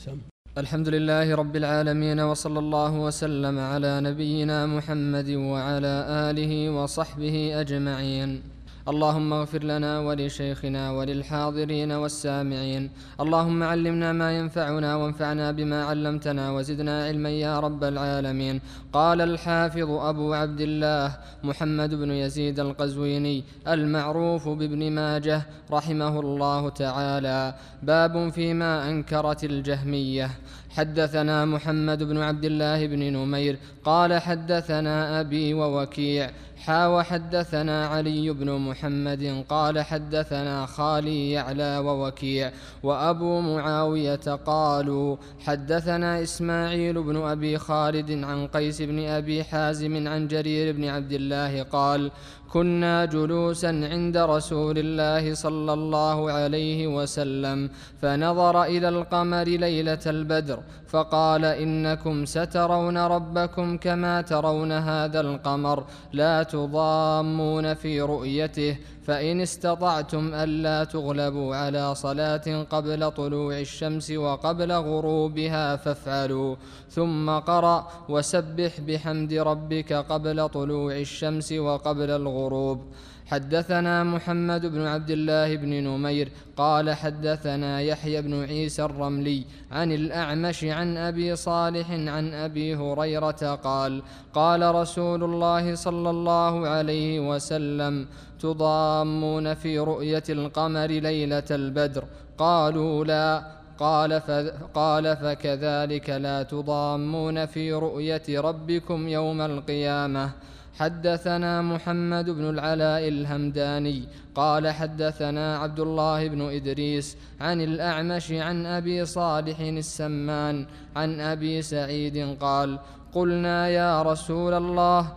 سم. الحمد لله رب العالمين، وصلى الله وسلم على نبينا محمد وعلى آله وصحبه أجمعين. اللهم اغفر لنا ولشيخنا وللحاضرين والسامعين. اللهم علمنا ما ينفعنا وانفعنا بما علمتنا وزدنا علما يا رب العالمين. قال الحافظ أبو عبد الله محمد بن يزيد القزويني المعروف بابن ماجه رحمه الله تعالى: باب فيما أنكرت الجهمية. حدثنا محمد بن عبد الله بن نمير قال حدثنا أبي ووكيع وحدثنا علي بن محمد قال حدثنا خالي يعلى ووكيع وأبو معاوية قالوا حدثنا إسماعيل بن أبي خالد عن قيس بن أبي حازم عن جرير بن عبد الله قال: كنا جلوسا عند رسول الله صلى الله عليه وسلم فنظر إلى القمر ليلة البدر فقال: إنكم سترون ربكم كما ترون هذا القمر لا تضامون في رؤيته، فإن استطعتم ألا تغلبوا على صلاة قبل طلوع الشمس وقبل غروبها فافعلوا. ثم قرأ: وسبح بحمد ربك قبل طلوع الشمس وقبل الغروب. حدثنا محمد بن عبد الله بن نمير قال حدثنا يحيى بن عيسى الرملي عن الأعمش عن أبي صالح عن أبي هريرة قال: قال رسول الله صلى الله عليه وسلم: تضامون في رؤية القمر ليلة البدر؟ قالوا: لا. قال: فكذلك لا تضامون في رؤية ربكم يوم القيامة. حدثنا محمد بن العلاء الهمداني قال حدثنا عبد الله بن إدريس عن الأعمش عن أبي صالح السمان عن أبي سعيد قال: قلنا يا رسول الله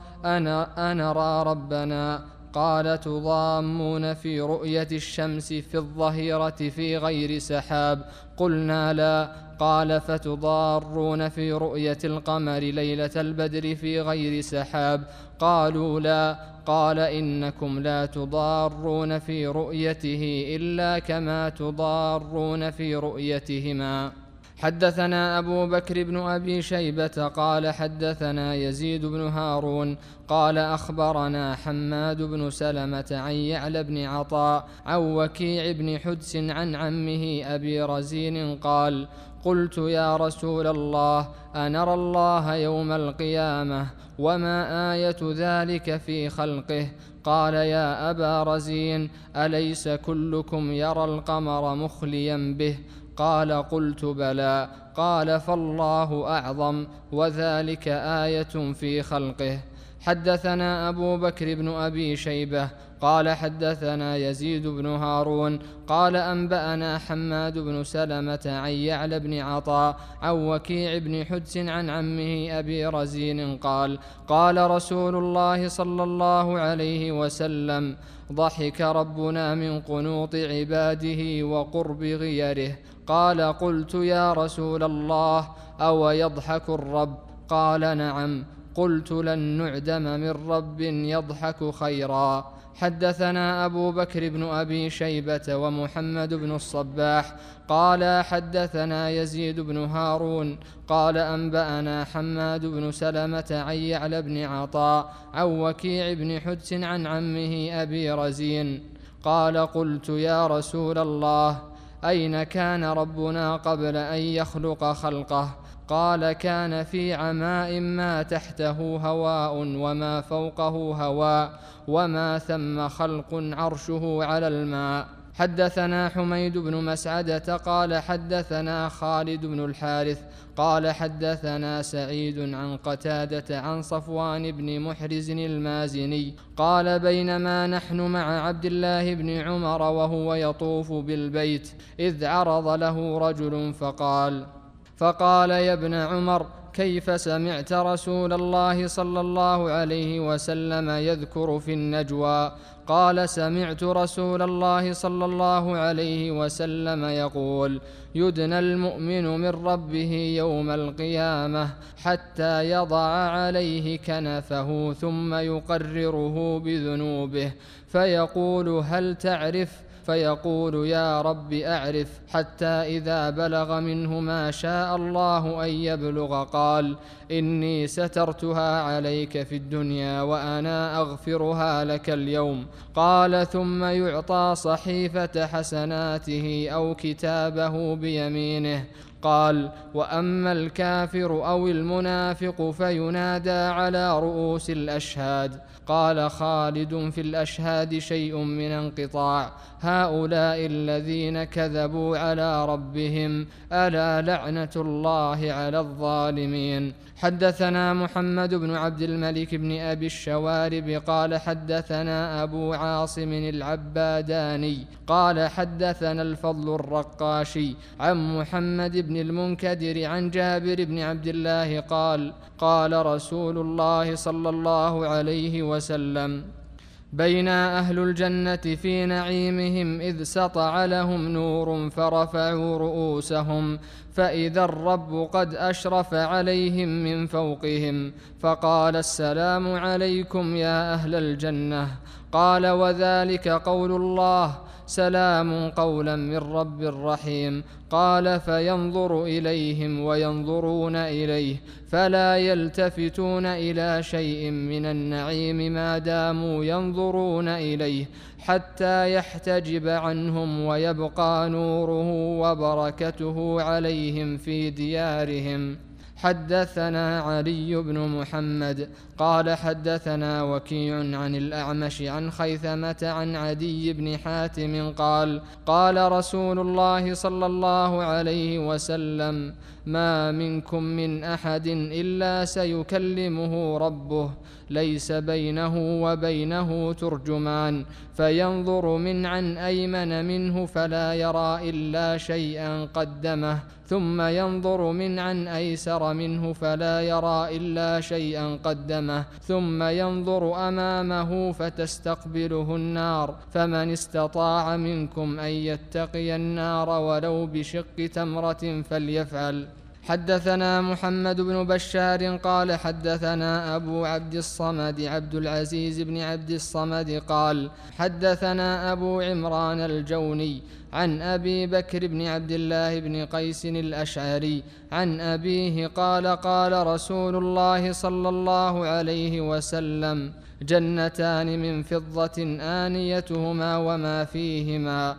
أنرى ربنا؟ قال: تضامون في رؤية الشمس في الظهيرة في غير سحاب. قلنا: لا. قال: فتضارون في رؤية القمر ليلة البدر في غير سحاب؟ قالوا: لا. قال: إنكم لا تضارون في رؤيته إلا كما تضارون في رؤيتهما. حدثنا أبو بكر بن أبي شيبة قال حدثنا يزيد بن هارون قال أخبرنا حماد بن سلمة عن يعلى بن عطاء عن وكيع بن حدس عن عمه أبي رزين قال: قلت يا رسول الله أنرى الله يوم القيامة؟ وما آية ذلك في خلقه؟ قال: يا أبا رزين، أليس كلكم يرى القمر مخليا به؟ قال: قلت بلى. قال: فالله أعظم، وذلك آية في خلقه. حدثنا أبو بكر بن أبي شيبة قال حدثنا يزيد بن هارون قال أنبأنا حماد بن سلمة عن يعلى بن عطاء عن وكيع بن حدس عن عمه أبي رزين قال: قال رسول الله صلى الله عليه وسلم: ضحك ربنا من قنوط عباده وقرب غيره. قال: قلت يا رسول الله أو يضحك الرب؟ قال: نعم. قلت: لن نعدم من رب يضحك خيرا. حدثنا أبو بكر بن أبي شيبة ومحمد بن الصباح قال حدثنا يزيد بن هارون قال أنبأنا حماد بن سلمة عن يعلى بن عطاء عن وكيع بن حدس عن عمه أبي رزين قال: قلت يا رسول الله أين كان ربنا قبل أن يخلق خلقه؟ قال: كان في عماء ما تحته هواء وما فوقه هواء وما ثم خلق عرشه على الماء. حدثنا حميد بن مسعدة قال حدثنا خالد بن الحارث قال حدثنا سعيد عن قتادة عن صفوان بن محرز المازني قال: بينما نحن مع عبد الله بن عمر وهو يطوف بالبيت إذ عرض له رجل فقال: يا ابن عمر، كيف سمعت رسول الله صلى الله عليه وسلم يذكر في النجوى؟ قال: سمعت رسول الله صلى الله عليه وسلم يقول: يدنى المؤمن من ربه يوم القيامة حتى يضع عليه كنفه ثم يقرره بذنوبه فيقول: هل تعرف؟ فيقول يا رب أعرف، حتى إذا بلغ منه ما شاء الله أن يبلغ قال إني سترتها عليك في الدنيا وأنا أغفرها لك اليوم. قال ثم يعطى صحيفة حسناته أو كتابه بيمينه. قال وأما الكافر أو المنافق فينادى على رؤوس الأشهاد. قال خالد في الأشهاد شيء من انقطاع. هؤلاء الذين كذبوا على ربهم، ألا لعنة الله على الظالمين. حدثنا محمد بن عبد الملك بن أبي الشوارب قال حدثنا أبو عاصم العباداني قال حدثنا الفضل الرقاشي عن محمد بن المنكدر عن جابر بن عبد الله قال قال رسول الله صلى الله عليه وسلم بين أهل الجنة في نعيمهم إذ سطع لهم نور فرفعوا رؤوسهم فإذا الرب قد أشرف عليهم من فوقهم فقال السلام عليكم يا أهل الجنة. قال وذلك قول الله سلام قولا من رب رحيم. قال فينظر إليهم وينظرون إليه فلا يلتفتون إلى شيء من النعيم ما داموا ينظرون إليه حتى يحتجب عنهم ويبقى نوره وبركته عليهم في ديارهم. حدثنا علي بن محمد قال حدثنا وكيع عن الأعمش عن خيثمة عن عدي بن حاتم قال قال رسول الله صلى الله عليه وسلم ما منكم من أحد إلا سيكلمه ربه ليس بينه وبينه ترجمان فينظر من عن أيمن منه فلا يرى إلا شيئا قدمه ثم ينظر من عن أيسر منه فلا يرى إلا شيئا قدمه ثم ينظر أمامه فتستقبله النار فمن استطاع منكم أن يتقي النار ولو بشق تمرة فليفعل. حدثنا محمد بن بشار قال حدثنا أبو عبد الصمد عبد العزيز بن عبد الصمد قال حدثنا أبو عمران الجوني عن أبي بكر بن عبد الله بن قيس الأشعري عن أبيه قال قال رسول الله صلى الله عليه وسلم جنتان من فضة آنيتهما وما فيهما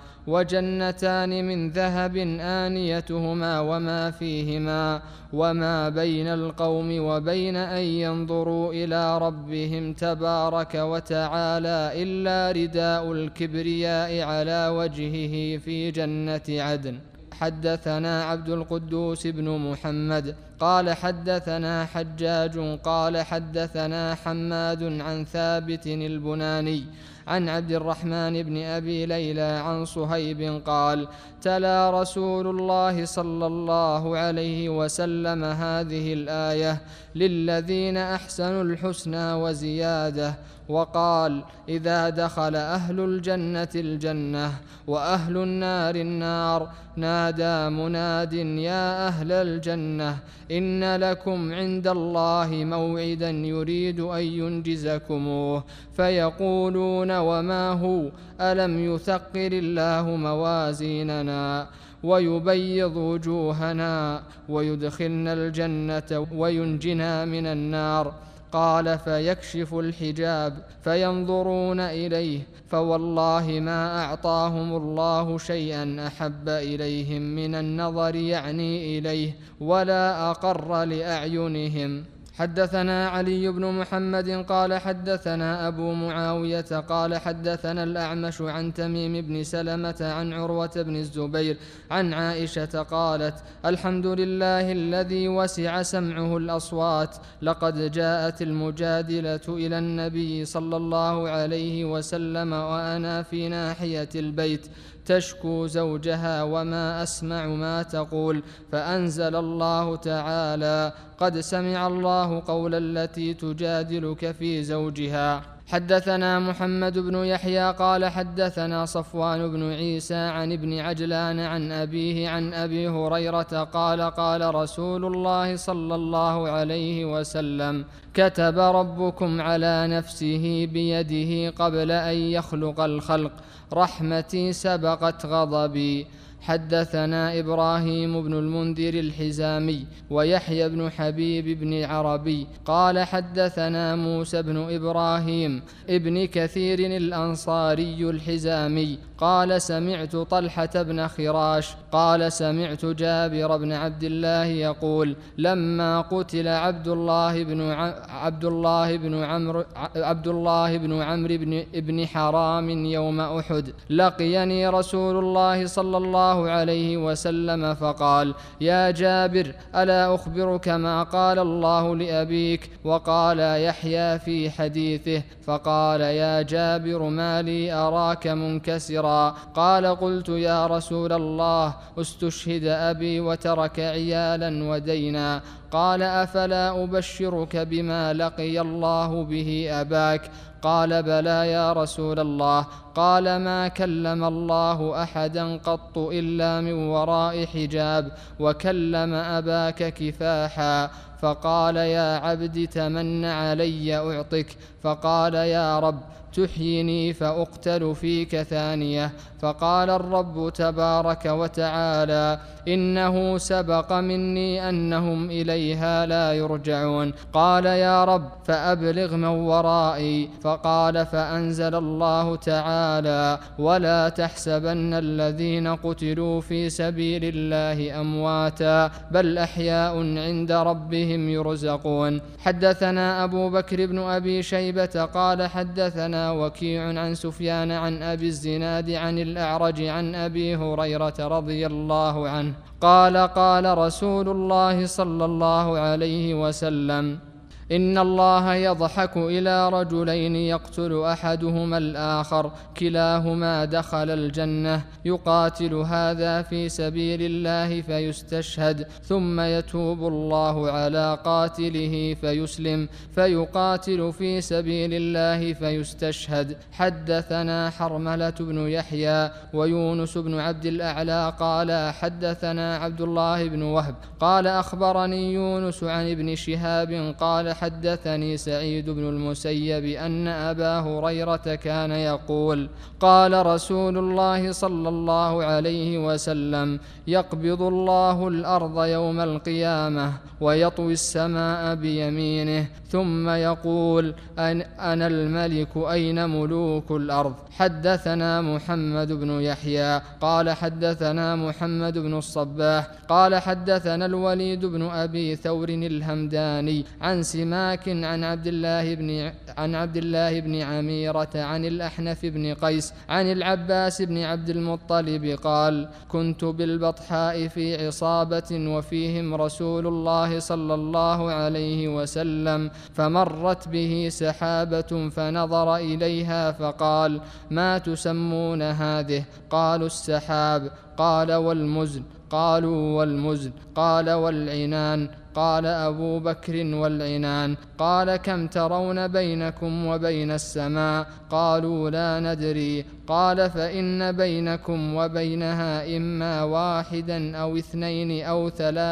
وجنتان من ذهب آنيتهما وما فيهما وما بين القوم وبين أن ينظروا إلى ربهم تبارك وتعالى إلا رداء الكبرياء على وجهه في جنة عدن. حدثنا عبد القدوس بن محمد قال حدثنا حجاج قال حدثنا حماد عن ثابت البناني عن عبد الرحمن بن أبي ليلى عن صهيب قال تلا رسول الله صلى الله عليه وسلم هذه الآية للذين أحسنوا الحسنى وزيادة وقال إذا دخل أهل الجنة الجنة وأهل النار النار نادى مناد يا أهل الجنة إن لكم عند الله موعدا يريد أن ينجزكموه فيقولون وما هو ألم يثقل الله موازيننا ويبيض وجوهنا ويدخلنا الجنة وينجنا من النار. قال فيكشف الحجاب فينظرون إليه فوالله ما أعطاهم الله شيئا أحب إليهم من النظر يعني إليه ولا أقر لأعينهم. حدثنا علي بن محمد قال حدثنا أبو معاوية قال حدثنا الأعمش عن تميم بن سلمة عن عروة بن الزبير عن عائشة قالت الحمد لله الذي وسع سمعه الأصوات لقد جاءت المجادلة إلى النبي صلى الله عليه وسلم وأنا في ناحية البيت تشكو زوجها وما أسمع ما تقول فأنزل الله تعالى قد سمع الله قول التي تجادلك في زوجها. حدثنا محمد بن يحيى قال حدثنا صفوان بن عيسى عن ابن عجلان عن أبيه عن أبي هريرة قال قال رسول الله صلى الله عليه وسلم: كتب ربكم على نفسه بيده قبل أن يخلق الخلق: رحمتي سبقت غضبي. حدثنا إبراهيم بن المنذر الحزامي ويحيى بن حبيب بن عربي قال حدثنا موسى بن إبراهيم ابن كثير الأنصاري الحزامي قال سمعت طلحة بن خراش قال سمعت جابر بن عبد الله يقول: لما قتل عبد الله بن عمرو بن حرام يوم أحد لقيني رسول الله صلى الله عليه وسلم فقال: يا جابر، ألا أخبرك ما قال الله لأبيك؟ وقال يحيى في حديثه: فقال: يا جابر، ما لي أراك منكسرا؟ قال: قلت: يا رسول الله، استشهد أبي وترك عيالا ودينا. قال: أفلا أبشرك بما لقي الله به أباك؟ قال: بلى يا رسول الله. قال: ما كلم الله أحدا قط إلا من وراء حجاب، وكلم أباك كفاحا. فقال: يا عبد، تمن علي أعطك. فقال: يا رب، تحيني فأقتل فيك ثانية. فقال الرب تبارك وتعالى: إنه سبق مني أنهم إليها لا يرجعون. قال: يا رب، فأبلغ من ورائي. فقال: فأنزل الله تعالى: ولا تحسبن الذين قتلوا في سبيل الله أمواتا، بل أحياء عند ربهم يرزقون. حدثنا أبو بكر بن أبي شيبة قال حدثنا وكيع عن سفيان عن أبي الزناد عن الأعرج عن أبي هريرة رضي الله عنه قال: قال رسول الله صلى الله عليه وسلم: إن الله يضحك إلى رجلين يقتل أحدهما الآخر، كلاهما دخل الجنة، يقاتل هذا في سبيل الله فيستشهد، ثم يتوب الله على قاتله فيسلم، فيقاتل في سبيل الله فيستشهد. حدثنا حرملة بن يحيى ويونس بن عبد الأعلى قال حدثنا عبد الله بن وهب قال أخبرني يونس عن ابن شهاب قال حدثني سعيد بن المسيب أن أبا هريرة كان يقول: قال رسول الله صلى الله عليه وسلم: يقبض الله الأرض يوم القيامة ويطوي السماء بيمينه، ثم يقول: أنا الملك، أين ملوك الأرض؟ حدثنا محمد بن يحيى قال حدثنا محمد بن الصباح قال حدثنا الوليد بن أبي ثور الهمداني عن سماك عن عبد الله بن عميرة عن الأحنف بن قيس عن العباس بن عبد المطلب قال: كنت بالبطحاء في عصابة وفيهم رسول الله صلى الله عليه وسلم، فمرت به سحابة فنظر إليها فقال: ما تسمون هذه؟ قالوا: السحاب. قال: والمزن؟ قالوا: والمزن. قال: والعنان؟ قال أبو بكر: والعنان. قال: كم ترون بينكم وبين السماء؟ قالوا: لا ندري. قال: فإن بينكم وبينها إما 1 أو 2 أو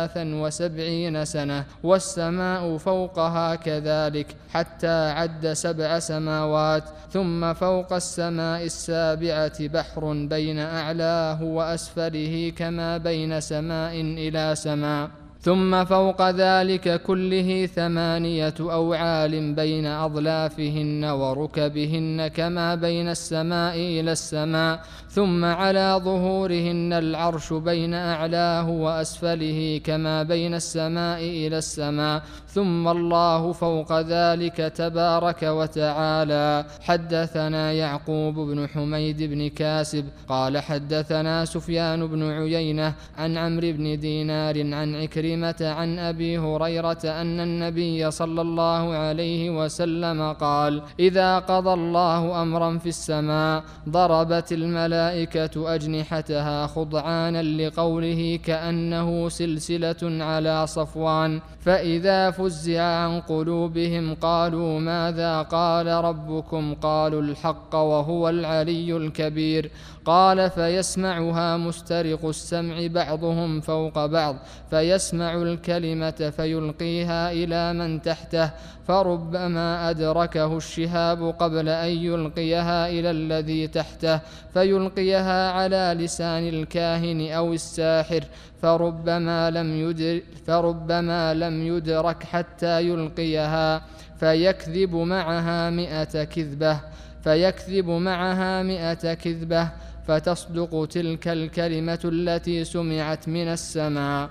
73 سنة، والسماء فوقها كذلك، حتى عد 7 سماوات، ثم فوق السماء السابعة بحر بين أعلاه وأسفله كما بين سماء إلى سماء، ثم فوق ذلك كله 8 أوعال بين أظلافهن وركبهن كما بين السماء إلى السماء، ثم على ظهورهن العرش بين أعلاه وأسفله كما بين السماء إلى السماء، ثم الله فوق ذلك تبارك وتعالى. حدثنا يعقوب بن حميد بن كاسب قال حدثنا سفيان بن عيينة عن عمرو بن دينار عن عكرمة عكرمة عن أبي هريرة أن النبي صلى الله عليه وسلم قال: إذا قضى الله أمرا في السماء ضربت الملائكة أجنحتها خضعانا لقوله كأنه سلسلة على صفوان، فإذا فزع عن قلوبهم قالوا: ماذا قال ربكم؟ قالوا: الحق وهو العلي الكبير. قال: فيسمعها مسترق السمع بعضهم فوق بعض، فيسمع الكلمة فيلقيها إلى من تحته، فربما أدركه الشهاب قبل أن يلقيها إلى الذي تحته، فيلقيها على لسان الكاهن أو الساحر، فربما لم يدرك حتى يلقيها، فيكذب معها 100 كذبة فتصدق تلك الكلمة التي سمعت من السماء.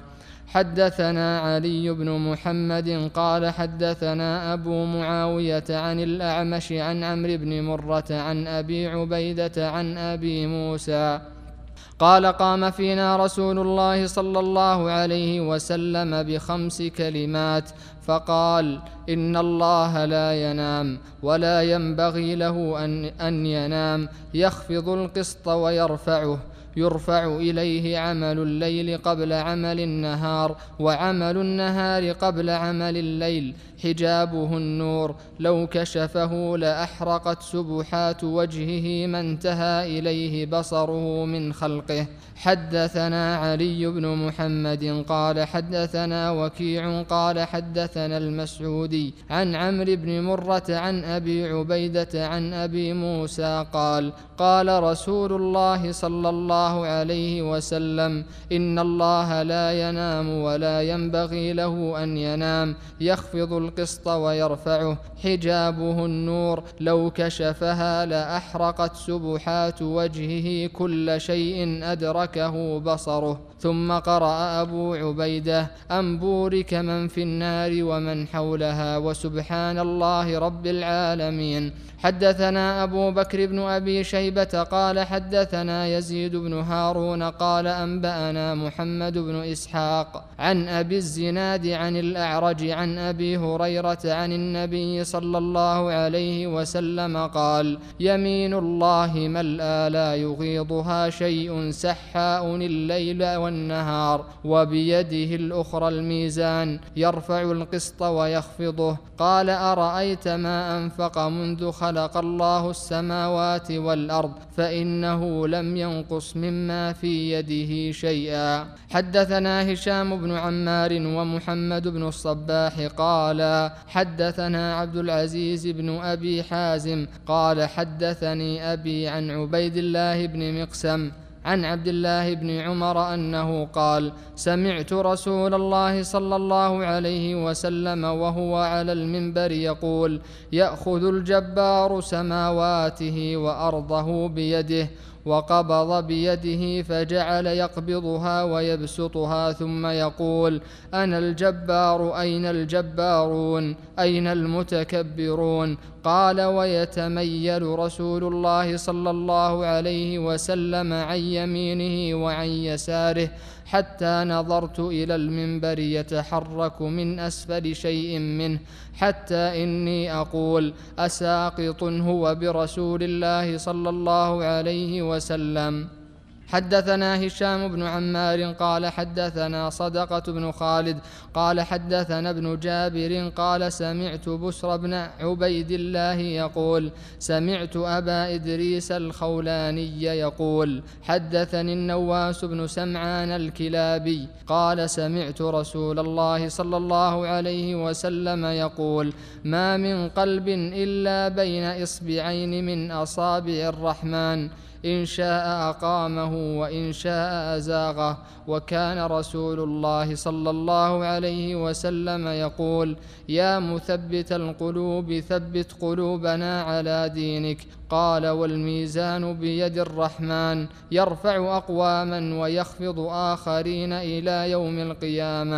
حدثنا علي بن محمد قال حدثنا أبو معاوية عن الأعمش عن عمرو بن مرة عن أبي عبيدة عن أبي موسى قال: قام فينا رسول الله صلى الله عليه وسلم ب5 كلمات فقال: إن الله لا ينام ولا ينبغي له أن ينام، يخفض القسط ويرفعه، يرفع إليه عمل الليل قبل عمل النهار، وعمل النهار قبل عمل الليل، حجابه النور، لو كشفه لأحرقت سبحات وجهه ما انتهى إليه بصره من خلقه. حدثنا علي بن محمد قال حدثنا وكيع قال حدثنا المسعودي عن عمرو بن مرة عن أبي عبيدة عن أبي موسى قال: قال رسول الله صلى الله عليه وسلم: إن الله لا ينام ولا ينبغي له أن ينام، يخفض القسط ويرفعه، حجابه النور، لو كشفها لأحرقت سبحات وجهه كل شيء أدركه بصره. ثم قرأ أبو عبيدة: أن بورك من في النار ومن حولها وسبحان الله رب العالمين. حدثنا أبو بكر بن أبي شيبة قال حدثنا يزيد بن هارون قال أنبأنا محمد بن إسحاق عن أبي الزناد عن الأعرج عن أبي هريرة عن النبي صلى الله عليه وسلم قال: يمين الله ملأى لا يغيضها شيء سحاء الليل والنهار، وبيده الأخرى الميزان، يرفع القسط ويخفضه. قال: أرأيت ما أنفق منذ خلق الله السماوات والأرض فإنه لم ينقص مما في يده شيئا. حدثنا هشام بن عمار ومحمد بن الصباح قال حدثنا عبد العزيز بن أبي حازم قال حدثني أبي عن عبيد الله بن مقسم عن عبد الله بن عمر أنه قال: سمعت رسول الله صلى الله عليه وسلم وهو على المنبر يقول: يأخذ الجبار سماواته وأرضه بيده، وقبض بيده فجعل يقبضها ويبسطها ثم يقول: أنا الجبار أين الجبارون أين المتكبرون؟ قال: ويتميل رسول الله صلى الله عليه وسلم عن يمينه وعن يساره حتى نظرت إلى المنبر يتحرك من أسفل شيء منه، حتى إني أقول: أساقط هو برسول الله صلى الله عليه وسلم. حدثنا هشام بن عمار قال حدثنا صدقة بن خالد قال حدثنا ابن جابر قال: سمعت بسر بن عبيد الله يقول: سمعت أبا إدريس الخولاني يقول: حدثني النواس بن سمعان الكلابي قال: سمعت رسول الله صلى الله عليه وسلم يقول: ما من قلب إلا بين إصبعين من أصابع الرحمن، إن شاء أقامه وإن شاء أزاغه. وكان رسول الله صلى الله عليه وسلم يقول: يا مثبت القلوب ثبت قلوبنا على دينك. قال: والميزان بيد الرحمن، يرفع أقواما ويخفض آخرين إلى يوم القيامة.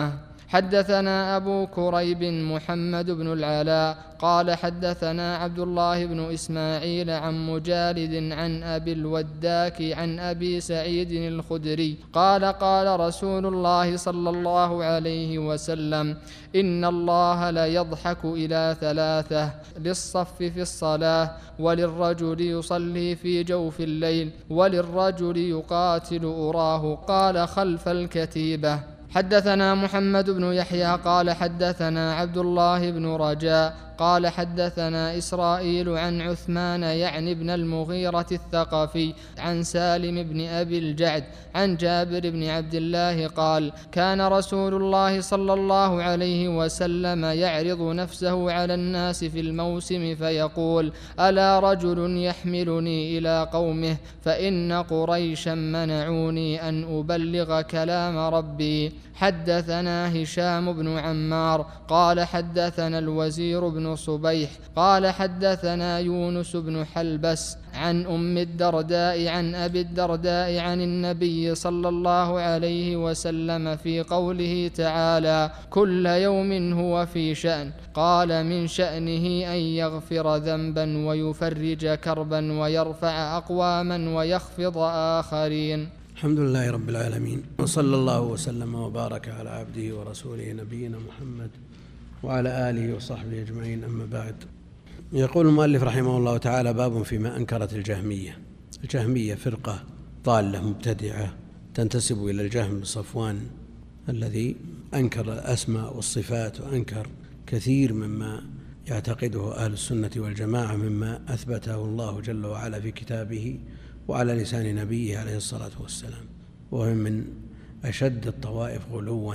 حدثنا أبو كريب محمد بن العلاء قال حدثنا عبد الله بن إسماعيل عن مجالد عن أبي الوداك عن أبي سعيد الخدري قال قال رسول الله صلى الله عليه وسلم: إن الله ليضحك إلى ثلاثة: للصف في الصلاة، وللرجل يصلي في جوف الليل، وللرجل يقاتل أراه قال خلف الكتيبة. حدثنا محمد بن يحيى قال حدثنا عبد الله بن رجاء قال حدثنا إسرائيل عن عثمان يعني بن المغيرة الثقفي عن سالم بن أبي الجعد عن جابر بن عبد الله قال: كان رسول الله صلى الله عليه وسلم يعرض نفسه على الناس في الموسم فيقول: ألا رجل يحملني إلى قومه فإن قريشا منعوني أن أبلغ كلام ربي. حدثنا هشام بن عمار قال حدثنا الوزير بن صبيح قال حدثنا يونس بن حلبس عن أم الدرداء عن أبي الدرداء عن النبي صلى الله عليه وسلم في قوله تعالى: كل يوم هو في شأن. قال: من شأنه أن يغفر ذنبا ويفرج كربا ويرفع أقواما ويخفض آخرين. الحمد لله رب العالمين، وصلى الله وسلم وبارك على عبده ورسوله نبينا محمد وعلى آله وصحبه أجمعين، أما بعد. يقول المؤلف رحمه الله تعالى: باب فيما أنكرت الجهمية. الجهمية فرقة ضالة مبتدعة تنتسب إلى الجهم بن صفوان الذي أنكر الأسماء والصفات، وأنكر كثير مما يعتقده أهل السنة والجماعة مما أثبته الله جل وعلا في كتابه وعلى لسان نبيه عليه الصلاة والسلام، وهم من أشد الطوائف غلوا،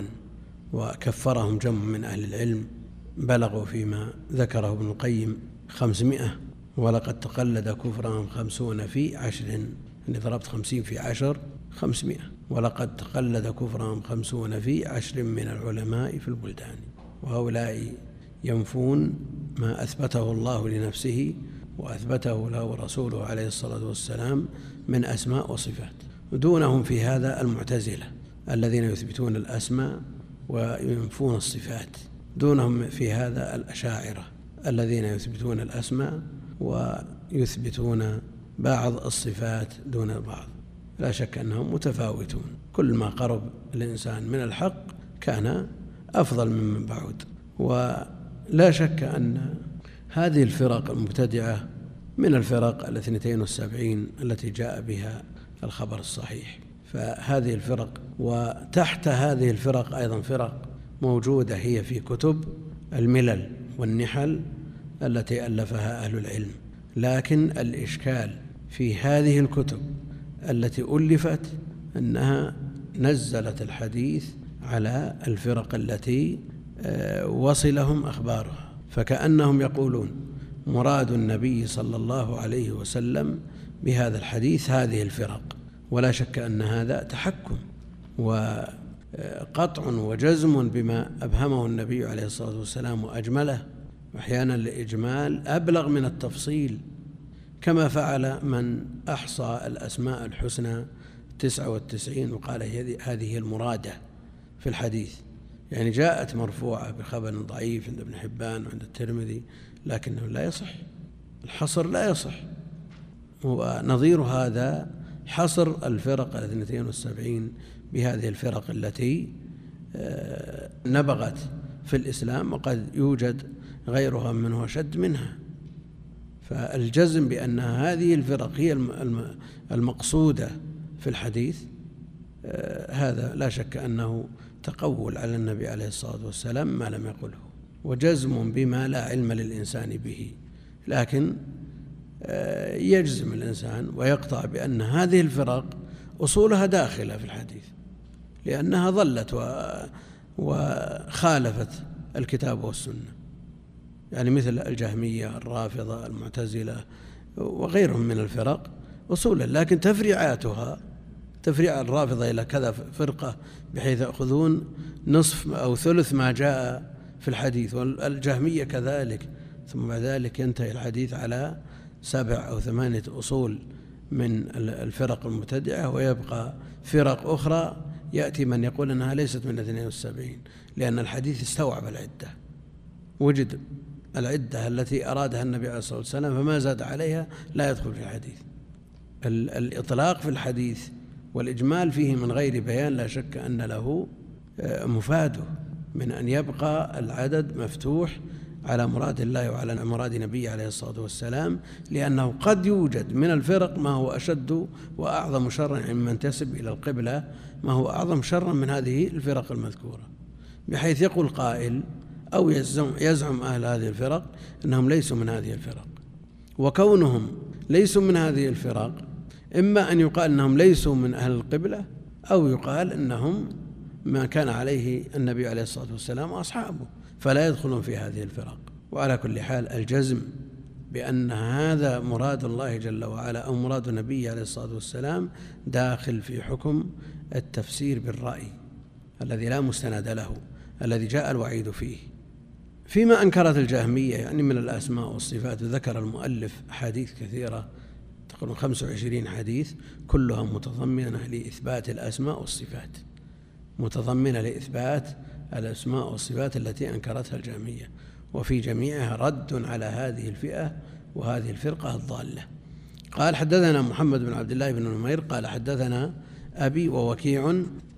وكفرهم جمع من أهل العلم بلغوا فيما ذكره ابن القيم 500، ولقد تقلد كفرهم 50 في 10، يعني ضربت 50 في 10 500، ولقد تقلد كفرهم 50 في 10 من العلماء في البلدان. وهؤلاء ينفون ما أثبته الله لنفسه وأثبته له رسوله عليه الصلاة والسلام من أسماء وصفات. ودونهم في هذا المعتزلة الذين يثبتون الأسماء وينفون الصفات، دونهم في هذا الأشاعرة الذين يثبتون الأسماء ويثبتون بعض الصفات دون بعض. لا شك أنهم متفاوتون، كل ما قرب الإنسان من الحق كان أفضل ممن بعد. ولا شك أن هذه الفرق المبتدعة من الفرق 72 التي جاء بها الخبر الصحيح. فهذه الفرق، وتحت هذه الفرق أيضا فرق موجودة هي في كتب الملل والنحل التي ألفها أهل العلم، لكن الإشكال في هذه الكتب التي ألفت أنها نزلت الحديث على الفرق التي وصلهم أخبارها، فكأنهم يقولون مراد النبي صلى الله عليه وسلم بهذا الحديث هذه الفرق. ولا شك أن هذا تحكم وقطع وجزم بما أبهمه النبي عليه الصلاة والسلام وأجمله، وأحيانا الإجمال أبلغ من التفصيل، كما فعل من أحصى الأسماء الحسنى 99 وقال هذه هي المرادة في الحديث، يعني جاءت مرفوعة بخبر ضعيف عند ابن حبان وعند الترمذي، لكنه لا يصح، الحصر لا يصح. ونظير هذا حصر الفرق 72 بهذه الفرق التي نبغت في الإسلام، وقد يوجد غيرها منه أشد منها. فالجزم بأن هذه الفرق هي المقصودة في الحديث هذا لا شك أنه تقول على النبي عليه الصلاة والسلام ما لم يقله، وجزم بما لا علم للإنسان به. لكن يجزم الإنسان ويقطع بأن هذه الفرق أصولها داخلة في الحديث، لأنها ضلت وخالفت الكتاب والسنة، يعني مثل الجهمية، الرافضة، المعتزلة وغيرهم من الفرق أصولا، لكن تفريعاتها تفريع الرافضة إلى كذا فرقة بحيث يأخذون نصف أو ثلث ما جاء في الحديث، والجهمية كذلك، ثم بعد ذلك ينتهي الحديث على 7 أو 8 أصول من الفرق المبتدعة، ويبقى فرق أخرى يأتي من يقول أنها ليست من 72، لأن الحديث استوعب العدة، وجد العدة التي أرادها النبي عليه الصلاة والسلام، فما زاد عليها لا يدخل في الحديث. الإطلاق في الحديث والإجمال فيه من غير بيان لا شك أن له مفاده من أن يبقى العدد مفتوح على مراد الله وعلى مراد نبيه عليه الصلاة والسلام، لأنه قد يوجد من الفرق ما هو أشد وأعظم شرا ممن ينتسب إلى القبلة، ما هو أعظم شرا من هذه الفرق المذكورة، بحيث يقول قائل أو يزعم أهل هذه الفرق أنهم ليسوا من هذه الفرق. وكونهم ليسوا من هذه الفرق إما أن يقال أنهم ليسوا من أهل القبلة، أو يقال أنهم ما كان عليه النبي عليه الصلاة والسلام وأصحابه، فلا يدخلون في هذه الفرق. وعلى كل حال الجزم بأن هذا مراد الله جل وعلا أو مراد النبي عليه الصلاة والسلام داخل في حكم التفسير بالرأي الذي لا مستند له، الذي جاء الوعيد فيه. فيما أنكرت الجهمية يعني من الأسماء والصفات، ذكر المؤلف أحاديث كثيرة تقريبا 25 حديث كلها متضمنة لإثبات الأسماء والصفات، متضمنة لإثبات الأسماء والصفات التي أنكرتها الجهمية، وفي جميعها رد على هذه الفئة وهذه الفرقة الضالة. قال حدثنا محمد بن عبد الله بن نمير قال حدثنا أبي ووكيع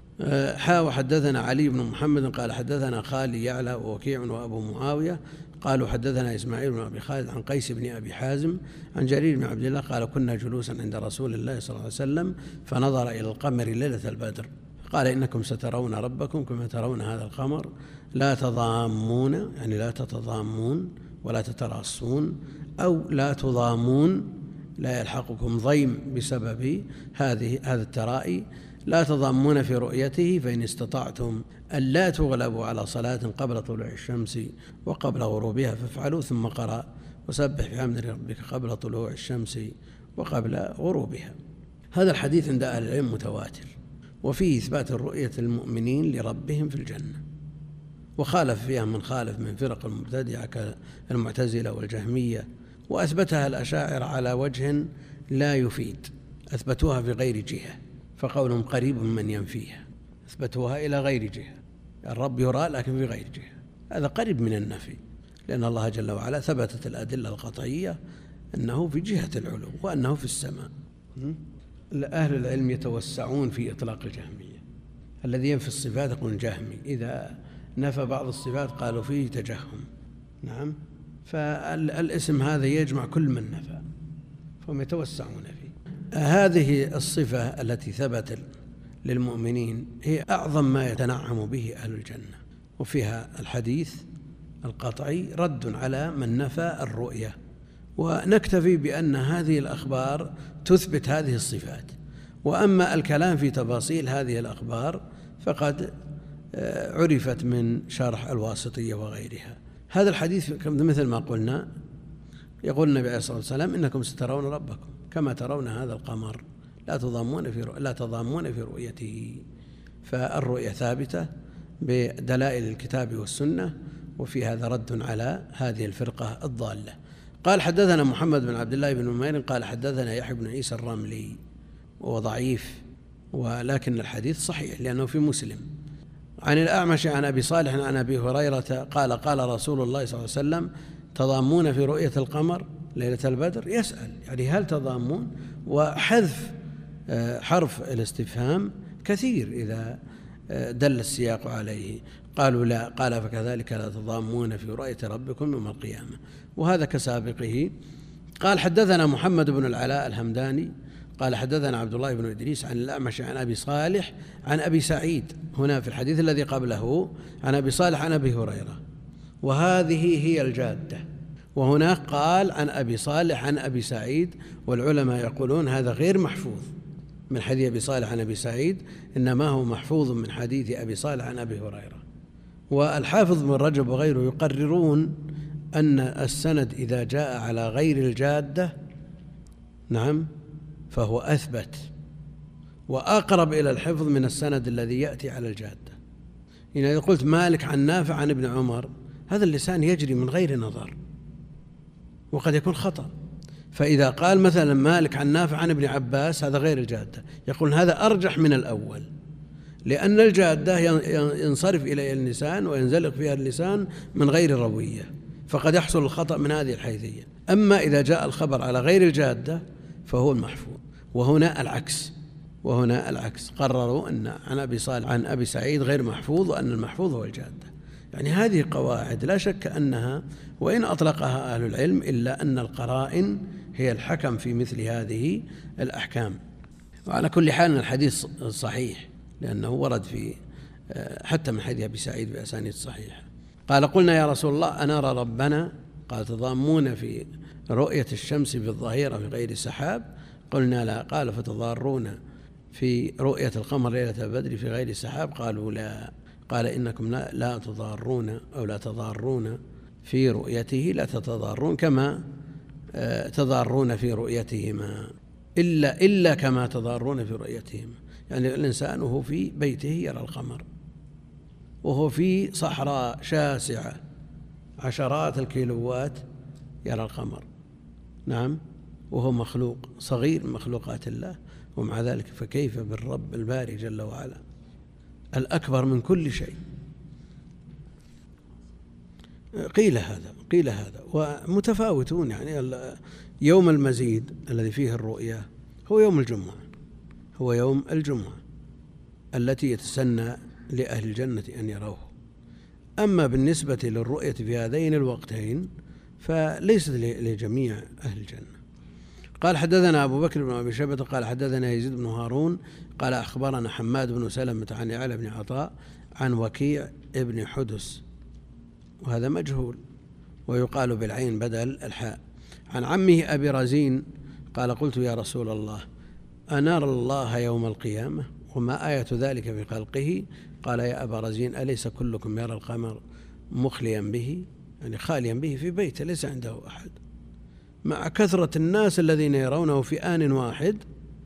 وحدثنا علي بن محمد قال حدثنا خالي يعلى ووكيع وأبو معاوية قالوا حدثنا إسماعيل بن أبي خالد عن قيس بن أبي حازم عن جرير بن عبد الله قال كنا جلوسا عند رسول الله صلى الله عليه وسلم فنظر إلى القمر ليلة البدر قال إنكم سترون ربكم كما ترون هذا القمر لا تضامون، يعني لا تتضامون ولا تتراصون، أو لا تضامون لا يلحقكم ضيم بسبب هذا الترائي، لا تضامون في رؤيته، فإن استطعتم ألا تغلبوا على صلاة قبل طلوع الشمس وقبل غروبها فافعلوا، ثم قرأ وسبح بحمد ربك قبل طلوع الشمس وقبل غروبها. هذا الحديث عند أهل العلم متواتر، وفيه إثبات الرؤية المؤمنين لربهم في الجنة، وخالف فيها من خالف من فرق المبتدعة كالمعتزلة والجهمية، وأثبتها الأشاعرة على وجه لا يفيد، أثبتوها في غير جهة، فقولهم قريب من ينفيها، أثبتوها إلى غير جهة، الرب يرى لكن في غير جهة، هذا قريب من النفي، لأن الله جل وعلا ثبتت الأدلة القطعية أنه في جهة العلو وأنه في السماء. أهل العلم يتوسعون في إطلاق الجهمية، الذي ينفي الصفات يقول جهمي، إذا نفى بعض الصفات قالوا فيه تجهم. نعم، فالاسم هذا يجمع كل من نفى، فهم يتوسعون فيه. هذه الصفة التي ثبت للمؤمنين هي أعظم ما يتنعم به أهل الجنة، وفيها الحديث القطعي رد على من نفى الرؤية، ونكتفي بأن هذه الأخبار تثبت هذه الصفات، وأما الكلام في تفاصيل هذه الأخبار فقد عرفت من شرح الواسطية وغيرها. هذا الحديث مثل ما قلنا يقول النبي عليه الصلاة والسلام إنكم سترون ربكم كما ترون هذا القمر لا تضامون في رؤيته، فالرؤية ثابتة بدلائل الكتاب والسنة، وفي هذا رد على هذه الفرقة الضالة. قال حدثنا محمد بن عبد الله بن نمير قال حدثنا يحيى بن عيسى الرملي وهو ضعيف، ولكن الحديث صحيح لأنه في مسلم، عن الأعمش عن أبي صالح عن أبي هريرة قال قال رسول الله صلى الله عليه وسلم تضامون في رؤية القمر ليلة البدر؟ يسأل يعني هل تضامون، وحذف حرف الاستفهام كثير إذا دل السياق عليه. قالوا لا، قال فكذلك لا تضامون في رؤية ربكم يوم القيامة، وهذا كسابقه. قال حدثنا محمد بن العلاء الهمداني قال حدثنا عبد الله بن إدريس عن الأعمش عن أبي صالح عن أبي سعيد، هنا في الحديث الذي قبله عن أبي صالح عن أبي هريرة، وهذه هي الجادة، وهناك قال عن أبي صالح عن أبي سعيد، والعلماء يقولون هذا غير محفوظ من حديث أبي صالح عن أبي سعيد، إنما هو محفوظ من حديث أبي صالح عن أبي هريرة. والحافظ بن رجب وغيره يقررون أن السند إذا جاء على غير الجادة نعم فهو أثبت وأقرب إلى الحفظ من السند الذي يأتي على الجادة. يعني إذا قلت مالك عن نافع عن ابن عمر، هذا اللسان يجري من غير نظر وقد يكون خطأ، فإذا قال مثلا مالك عن نافع عن ابن عباس هذا غير الجادة، يقول هذا أرجح من الأول، لأن الجادة ينصرف إليها اللسان وينزلق فيها اللسان من غير روية، فقد يحصل الخطأ من هذه الحيثية. أما إذا جاء الخبر على غير الجادة فهو المحفوظ. وهنا العكس، قرروا أن عن أبي صالح عن أبي سعيد غير محفوظ، وأن المحفوظ هو الجادة. يعني هذه قواعد لا شك أنها وإن أطلقها أهل العلم إلا أن القرائن هي الحكم في مثل هذه الأحكام. وعلى كل حال الحديث صحيح، لأنه ورد في حتى من حديث أبي سعيد بأسانيد صحيحة. قال: قلنا يا رسول الله أنرى ربنا؟ قال: تضامون في رؤية الشمس بالظهيرة في غير سحاب؟ قلنا لا. قال: فتضارون في رؤية القمر ليلة البدر في غير سحاب؟ قالوا لا. قال: إنكم لا تضارون أو لا تضارون في رؤيته، لا تتضارون كما تضارون في رؤيتهما، إلا كما تضارون في رؤيتهما. يعني الإنسان وهو في بيته يرى القمر، وهو في صحراء شاسعة عشرات الكيلوات يرى القمر، نعم، وهو مخلوق صغير من مخلوقات الله، ومع ذلك فكيف بالرب الباري جل وعلا الأكبر من كل شيء. قيل هذا ومتفاوتون. يعني يوم المزيد الذي فيه الرؤيا هو يوم الجمعة التي يتسنى لأهل الجنة أن يروه. أما بالنسبة للرؤية في هذين الوقتين فليست لجميع أهل الجنة. قال: حدثنا أبو بكر بن أبي شيبة قال حدثنا يزيد بن هارون قال أخبرنا حماد بن سلمة عن يعلى بن عطاء عن وكيع ابن حدس، وهذا مجهول ويقال بالعين بدل الحاء، عن عمه أبي رزين قال: قلت يا رسول الله أنرى الله يوم القيامة وما آية ذلك في خلقه؟ قال: يا أبا رزين أليس كلكم يرى القمر مخليا به، يعني خاليا به في بيته ليس عنده أحد، مع كثرة الناس الذين يرونه في آن واحد؟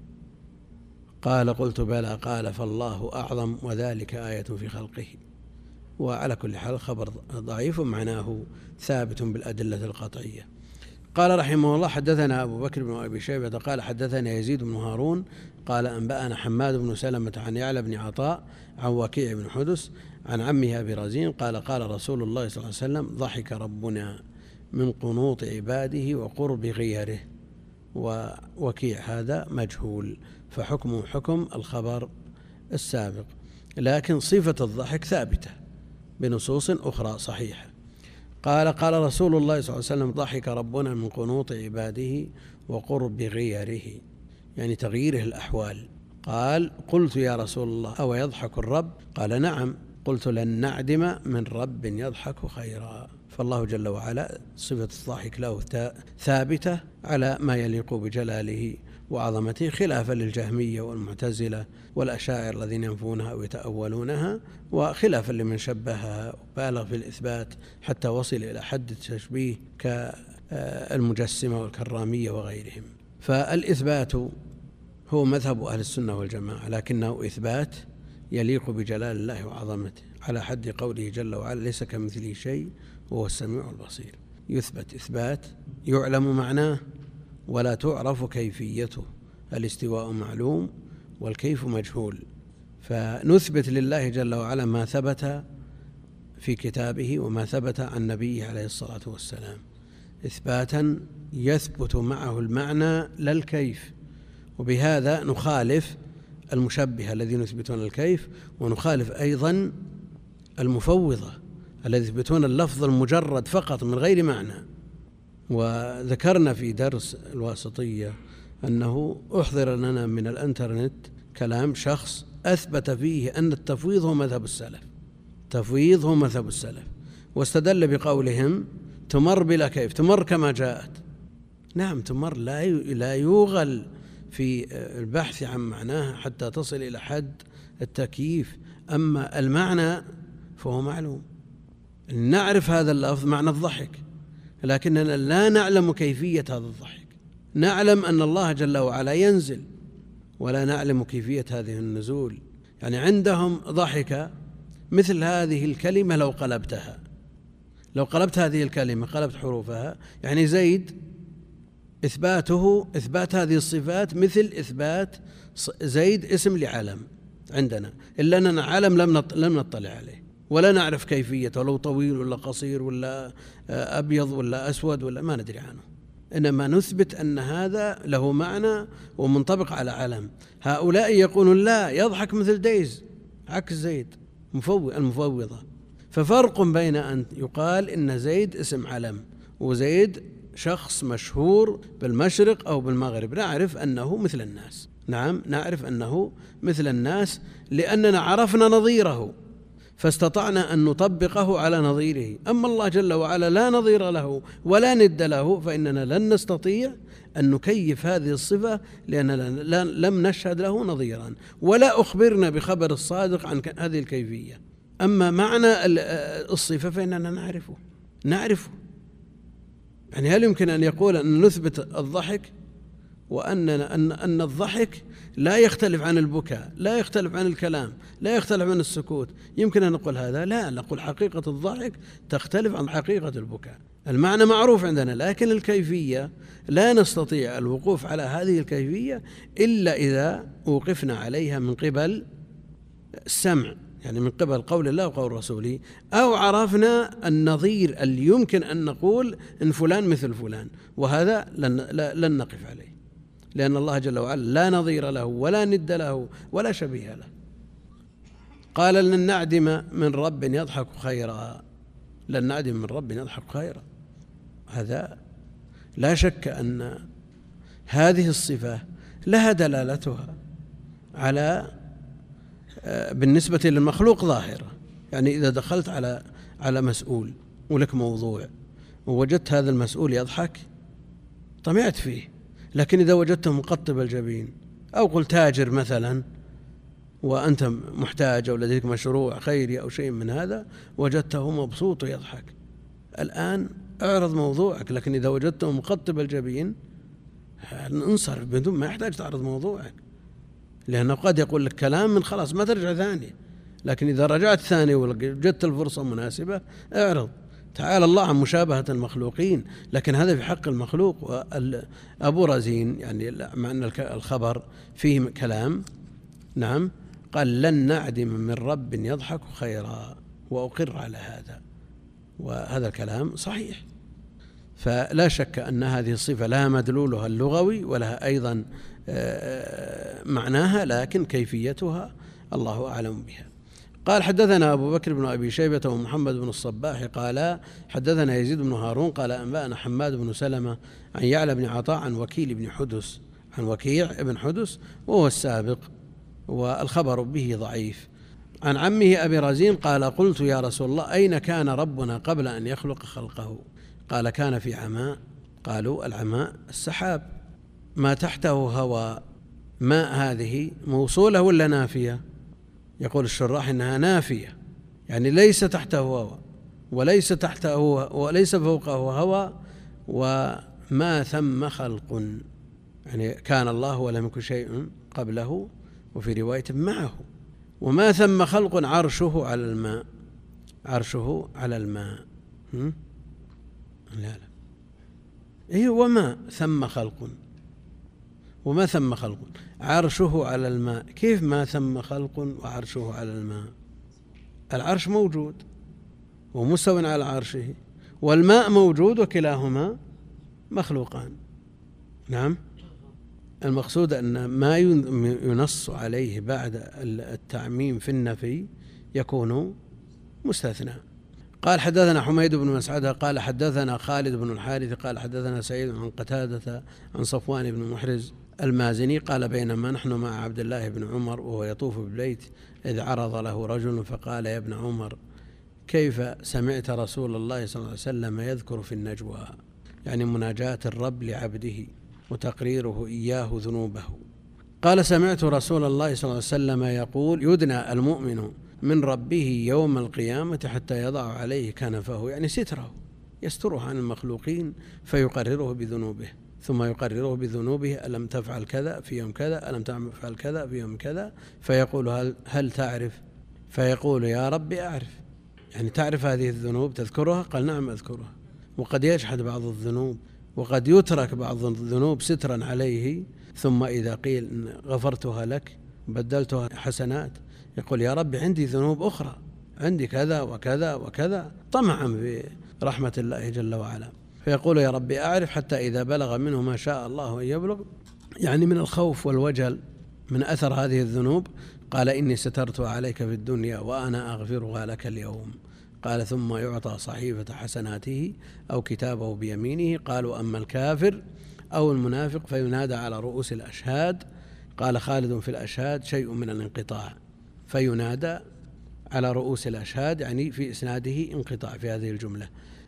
قال: قلت بلى. قال: فالله أعظم وذلك آية في خلقه. وعلى كل حال خبر ضعيف معناه ثابت بالأدلة القطعية. قال رحمه الله: حدثنا أبو بكر بن أبي شيبة قال حدثنا يزيد بن هارون قال أنبأنا حماد بن سلمة عن يعلى بن عطاء عن وكيع بن حدس عن عمه أبي رزين قال: قال رسول الله صلى الله عليه وسلم: ضحك ربنا من قنوط عباده وقرب غيره. ووكيع هذا مجهول، فحكمه حكم الخبر السابق، لكن صفة الضحك ثابتة بنصوص أخرى صحيحة. قال: قال رسول الله صلى الله عليه وسلم: ضحك ربنا من قنوط عباده وقرب غيره، يعني تغييره الأحوال. قال: قلت يا رسول الله أو يضحك الرب؟ قال: نعم. قلت: لن نعدم من رب يضحك خيرا. فالله جل وعلا صفة الضحك له ثابتة على ما يليق بجلاله وعظمته، خلافا للجهمية والمعتزلة والأشاعر الذين ينفونها ويتأولونها، وخلافا لمن شبهها وبالغ في الإثبات حتى وصل إلى حد التشبيه كالمجسمة والكرامية وغيرهم. فالإثبات هو مذهب أهل السنة والجماعة، لكنه إثبات يليق بجلال الله وعظمته، على حد قوله جل وعلا: ليس كمثله شيء وهو السميع البصير. يثبت إثبات يعلم معناه ولا تعرف كيفيته، الاستواء معلوم والكيف مجهول. فنثبت لله جل وعلا ما ثبت في كتابه وما ثبت عن نبيه عليه الصلاة والسلام، إثباتا يثبت معه المعنى لا الكيف. وبهذا نخالف المشبهة الذين يثبتون الكيف، ونخالف أيضا المفوضة الذين يثبتون اللفظ المجرد فقط من غير معنى. وذكرنا في درس الواسطية أنه أحضر لنا من الانترنت كلام شخص أثبت فيه أن التفويض هو مذهب السلف، واستدل بقولهم: تمر بلا كيف، تمر كما جاءت. نعم تمر، لا يوغل في البحث عن معناها حتى تصل إلى حد التكييف. أما المعنى فهو معلوم، نعرف هذا اللفظ معنى الضحك، لكننا لا نعلم كيفية هذا الضحك. نعلم أن الله جل وعلا ينزل، ولا نعلم كيفية هذه النزول. يعني عندهم ضحك مثل هذه الكلمة لو قلبت هذه الكلمة، قلبت حروفها، يعني زيد إثبات هذه الصفات مثل إثبات زيد اسم لعلم، عندنا، إلا أننا علم لم نطلع عليه ولا نعرف كيفيته، لو طويل ولا قصير ولا أبيض ولا أسود ولا ما ندري عنه، إنما نثبت أن هذا له معنى ومنطبق على علم. هؤلاء يقولون لا، يضحك مثل ديز، عكس زيد، المفوضة. ففرق بين أن يقال إن زيد اسم علم وزيد شخص مشهور بالمشرق أو بالمغرب، نعرف أنه مثل الناس، نعم نعرف أنه مثل الناس لأننا عرفنا نظيره فاستطعنا أن نطبقه على نظيره. أما الله جل وعلا لا نظير له ولا ند له، فإننا لن نستطيع أن نكيف هذه الصفة لأننا لم نشهد له نظيرا ولا أخبرنا بخبر الصادق عن هذه الكيفية. أما معنى الصفة فإننا نعرفه. يعني هل يمكن أن يقول أن نثبت الضحك وأن الضحك لا يختلف عن البكاء، لا يختلف عن الكلام، لا يختلف عن السكوت؟ يمكن أن نقول هذا؟ لا، نقول حقيقة الضحك تختلف عن حقيقة البكاء. المعنى معروف عندنا، لكن الكيفية لا نستطيع الوقوف على هذه الكيفية إلا إذا وقفنا عليها من قبل السمع، يعني من قبل قول الله وقول رسوله، أو عرفنا النظير اللي يمكن أن نقول إن فلان مثل فلان، وهذا لن نقف عليه، لأن الله جل وعلا لا نظير له ولا ند له ولا شبيه له. قال لن نعدم من رب يضحك خيرا، لن نعدم من رب يضحك خيرا. هذا لا شك أن هذه الصفة لها دلالتها على بالنسبة للمخلوق ظاهرة. يعني إذا دخلت على مسؤول ولك موضوع ووجدت هذا المسؤول يضحك طمعت فيه، لكن إذا وجدته مقطب الجبين، أو قلت تاجر مثلا وأنت محتاج أو لديك مشروع خيري أو شيء من هذا، وجدته مبسوط ويضحك، الآن اعرض موضوعك. لكن إذا وجدته مقطب الجبين انصرف بدون ما يحتاج تعرض موضوعك، لأنه قد يقول لك كلام من خلاص ما ترجع ثاني. لكن إذا رجعت ثاني وجدت الفرصة مناسبة اعرض. تعالى الله عن مشابهة المخلوقين، لكن هذا في حق المخلوق. وأبو رزين يعني مع أن الخبر فيه كلام، نعم، قال لن نعدم من رب يضحك خيرا، وأقر على هذا، وهذا الكلام صحيح. فلا شك أن هذه الصفة لها مدلولها اللغوي ولها أيضا معناها، لكن كيفيتها الله أعلم بها. قال حدثنا أبو بكر بن أبي شيبة ومحمد بن الصباح قال حدثنا يزيد بن هارون قال أنبأنا حماد بن سلمة عن يعلى بن عطاء عن وكيع بن حدس وهو السابق، والخبر به ضعيف، عن عمه أبي رزين قال قلت يا رسول الله أين كان ربنا قبل أن يخلق خلقه؟ قال كان في عماء. قالوا العماء السحاب، ما تحته هواء. ماء هذه موصولة ولا نافية؟ يقول الشراح إنها نافية، يعني ليس تحته هواء وليس فوقه هواء، وما ثم خلق، يعني كان الله ولم يكن شيء قبله، وفي رواية معه. وما ثم خلق عرشه على الماء لا إيه، وما ثم خلق عرشه على الماء. كيف ما ثم خلق وعرشه على الماء؟ العرش موجود ومستو على عرشه، والماء موجود، وكلاهما مخلوقان. نعم، المقصود أن ما ينص عليه بعد التعميم في النفي يكون مستثنى. قال حدثنا حميد بن مسعد قال حدثنا خالد بن الحارث قال حدثنا سعيد عن قتادة عن صفوان بن محرز المازني قال بينما نحن مع عبد الله بن عمر وهو يطوف بالبيت إذ عرض له رجل فقال يا ابن عمر كيف سمعت رسول الله صلى الله عليه وسلم يذكر في النجوى، يعني مناجاة الرب لعبده وتقريره إياه ذنوبه. قال سمعت رسول الله صلى الله عليه وسلم يقول يدنى المؤمن من ربه يوم القيامة حتى يضع عليه كنفه، يعني ستره يستره عن المخلوقين، فيقرره بذنوبه، ثم يقرره بذنوبه ألم تفعل كذا في يوم كذا، ألم تفعل كذا في يوم كذا، فيقول هل تعرف؟ فيقول يا رب أعرف، يعني تعرف هذه الذنوب تذكرها؟ قال نعم أذكرها. وقد يجحد بعض الذنوب، وقد يترك بعض الذنوب سترا عليه، ثم إذا قيل غفرتها لك بدلتها حسنات، يقول يا رب عندي ذنوب أخرى، عندي كذا وكذا وكذا، طمعا برحمة الله جل وعلا. فيقول يا رب أعرف، حتى إذا بلغ منه ما شاء الله أن يبلغ، يعني من الخوف والوجل من أثر هذه الذنوب، قال إني سترتها عليك في الدنيا وأنا أغفرها لك اليوم. قال ثم يعطى صحيفة حسناته أو كتابه بيمينه. قالوا أما الكافر أو المنافق فينادى على رؤوس الأشهاد. قال خالد في الأشهاد شيء من الانقطاع، فينادى على رؤوس الأشهاد، يعني في إسناده انقطاع في هذه الجملة.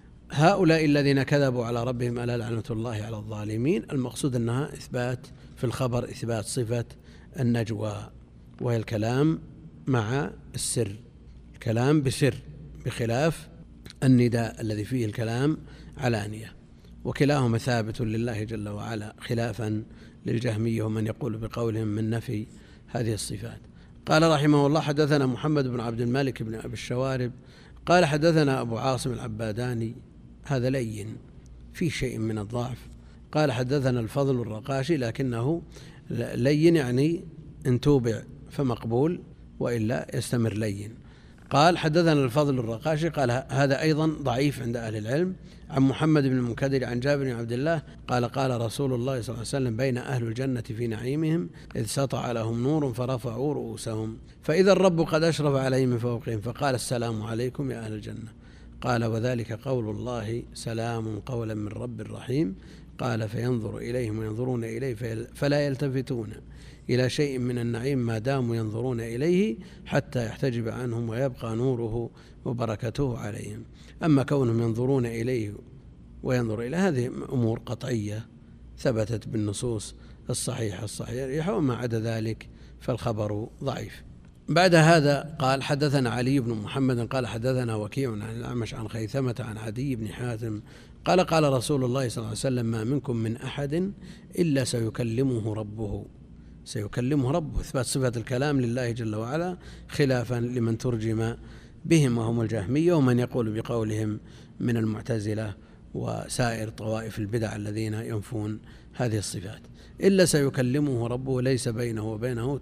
هؤلاء الذين كذبوا على ربهم ألا لعنة الله على الظالمين. المقصود أنها إثبات في الخبر، إثبات صفة النجوى، وهي الكلام مع السر، الكلام بسر، بخلاف النداء الذي فيه الكلام علانية، وكلاهما ثابت لله جل وعلا، خلافا للجهمية ومن يقول بقولهم من نفي هذه الصفات. قال رحمه الله حدثنا محمد بن عبد الملك بن أبي الشوارب قال حدثنا أبو عاصم العباداني، هذا لين في شيء من الضعف. قال حدثنا الفضل الرقاشي، لكنه لين يعني إن توبع فمقبول وإلا يستمر لين. قال حدثنا الفضل الرقاشي قال هذا أيضا ضعيف عند أهل العلم، عن محمد بن المنكدر عن جابر بن عبد الله قال قال رسول الله صلى الله عليه وسلم بين أهل الجنة في نعيمهم إذ سطع لهم نور فرفعوا رؤوسهم فإذا الرب قد أشرف عليهم من فوقهم فقال السلام عليكم يا أهل الجنة. قال وذلك قول الله سلام قولا من رب رحيم. قال فينظر إليهم وينظرون إليه فلا يلتفتون إلى شيء من النعيم ما داموا ينظرون إليه حتى يحتجب عنهم ويبقى نوره وبركته عليهم. أما كونهم ينظرون إليه وينظر إلى هذه أمور قطعية ثبتت بالنصوص الصحيحة، وما عدا ذلك فالخبر ضعيف. بعد هذا قال حدثنا علي بن محمد قال حدثنا وكيع عن الأعمش عن خيثمة عن عدي بن حاتم قال قال رسول الله صلى الله عليه وسلم ما منكم من أحد إلا سيكلمه ربه إثبات صفة الكلام لله جل وعلا، خلافا لمن ترجم بهم وهم الجهمية ومن يقول بقولهم من المعتزلة وسائر طوائف البدع الذين ينفون هذه الصفات. إلا سيكلمه ربه ليس بينه وبينه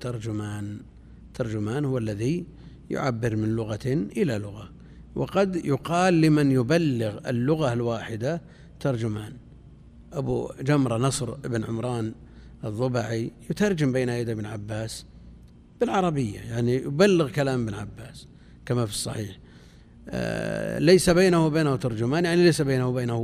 ترجمان هو الذي يعبر من لغة إلى لغة، وقد يقال لمن يبلغ اللغة الواحدة ترجمان. أبو جمرة نصر بن عمران الضبعي يترجم بين يدي ابن عباس بالعربية، يعني يبلغ كلام ابن عباس كما في الصحيح. ليس بينه وبينه ترجمان، يعني ليس بينه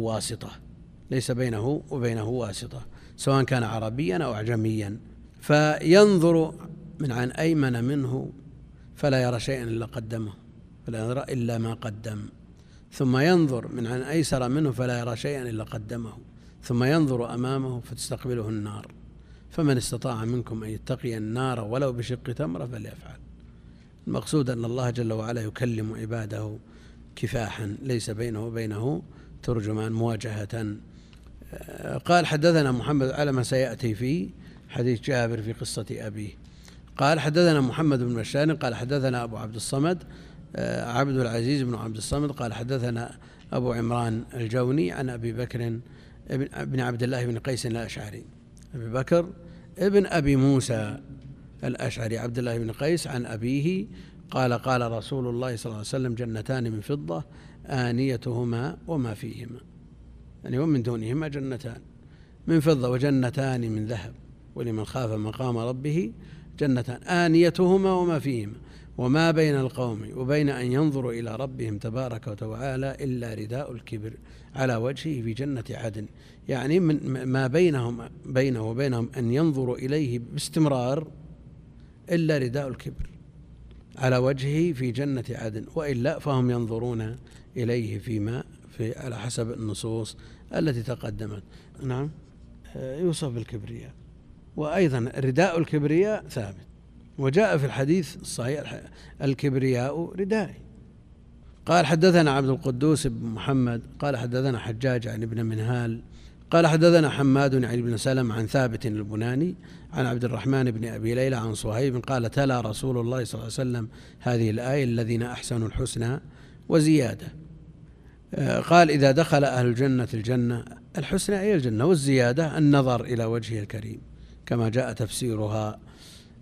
وبينه واسطة سواء كان عربيا أو أعجميا. فينظر من عن أيمن منه فلا يرى شيئا إلا قدمه، فلا يرى إلا ما قدم، ثم ينظر من عن أيسر منه فلا يرى شيئا إلا قدمه، ثم ينظر أمامه فتستقبله النار، فمن استطاع منكم أن يتقي النار ولو بشق تمرة فليفعل. المقصود أن الله جل وعلا يكلم عباده كفاحا ليس بينه وبينه ترجمان مواجهة. قال حدثنا محمد على ما سيأتي في حديث جابر في قصة أبيه. قال حدثنا محمد بن بشار قال حدثنا أبو عبد الصمد عبد العزيز بن عبد الصمد قال حدثنا أبو عمران الجوني عن أبي بكر ابن عبد الله بن قيس الأشعري، أبي بكر ابن أبي موسى الأشعري عبد الله بن قيس عن أبيه قال قال رسول الله صلى الله عليه وسلم جنتان من فضة آنيتهما وما فيهما، يعني ومن دونهما جنتان من فضة وجنتان من ذهب ولمن خاف مقام ربه جنتان آنيتهما وما فيهما وما بين القوم وبين أن ينظروا إلى ربهم تبارك وتعالى إلا رداء الكبر على وجهه في جنة عدن، يعني من ما بينه وبينهم أن ينظروا إليه باستمرار إلا رداء الكبر على وجهه في جنة عدن، وإلا فهم ينظرون إليه على حسب النصوص التي تقدمت. نعم يوصف بالكبرياء، وأيضا رداء الكبرياء ثابت، وجاء في الحديث الصحيح الكبرياء ردائي. قال حدثنا عبد القدوس بن محمد قال حدثنا حجاج عن ابن منهال قال حدثنا حماد عن ابن سلم عن ثابت البناني عن عبد الرحمن بن أبي ليلى عن صهيب قال تلا رسول الله صلى الله عليه وسلم هذه الآية الذين أحسنوا الحسنى وزيادة. قال إذا دخل أهل الجنة الجنة، الحسنى أي الجنة، والزيادة النظر إلى وجهه الكريم كما جاء تفسيرها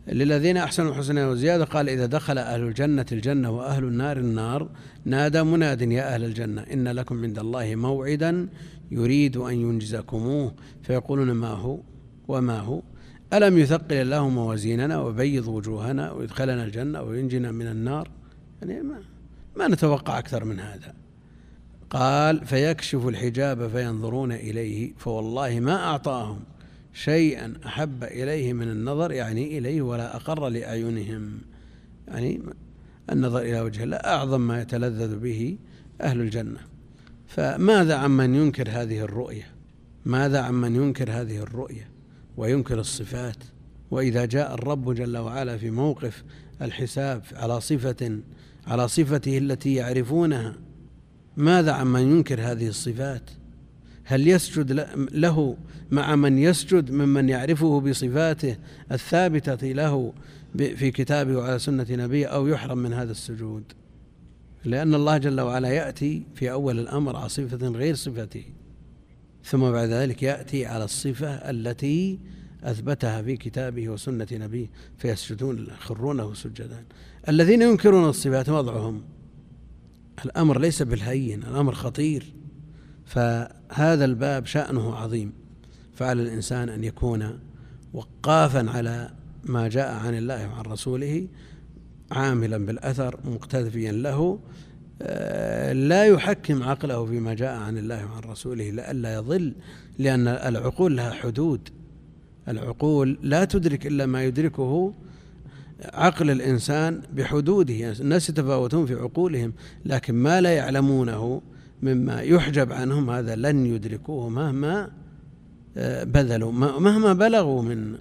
للذين أحسنوا الحسنى وزيادة. قال إذا دخل أهل الجنة الجنة وأهل النار النار نادى مناد يا أهل الجنة إن لكم عند الله موعدا يريد أن ينجزكموه فيقولون ما هو وما هو ألم يثقل الله موازيننا ويبيض وجوهنا ويدخلنا الجنة وينجنا من النار. يعني ما نتوقع أكثر من هذا. قال فيكشف الحجاب فينظرون إليه فوالله ما أعطاهم شيئا أحب إليه من النظر يعني إليه ولا أقر لأعينهم. يعني النظر إلى وجه الله أعظم ما يتلذذ به أهل الجنة. فماذا عمن ينكر هذه الرؤية؟ ماذا عمن ينكر هذه الرؤية وينكر الصفات؟ وإذا جاء الرب جل وعلا في موقف الحساب على صفته التي يعرفونها، ماذا عمن ينكر هذه الصفات؟ هل يسجد له مع من يسجد ممن يعرفه بصفاته الثابتة له في كتابه وعلى سنة نبيه، أو يحرم من هذا السجود؟ لأن الله جل وعلا يأتي في أول الأمر على صفة غير صفته، ثم بعد ذلك يأتي على الصفة التي أثبتها في كتابه وسنة نبيه فيسجدون يخرونه سجدا. الذين ينكرون الصفات وضعهم الأمر ليس بالهين، الأمر خطير. فهذا الباب شأنه عظيم، فعلى الإنسان أن يكون وقافا على ما جاء عن الله وعن رسوله، عاملا بالأثر مقتديا له، لا يحكم عقله فيما جاء عن الله وعن رسوله لئلا يضل، لأن العقول لها حدود. العقول لا تدرك إلا ما يدركه عقل الإنسان بحدوده. يعني الناس يتفاوتون في عقولهم، لكن ما لا يعلمونه مما يحجب عنهم هذا لن يدركوه مهما بذلوا، مهما بلغوا من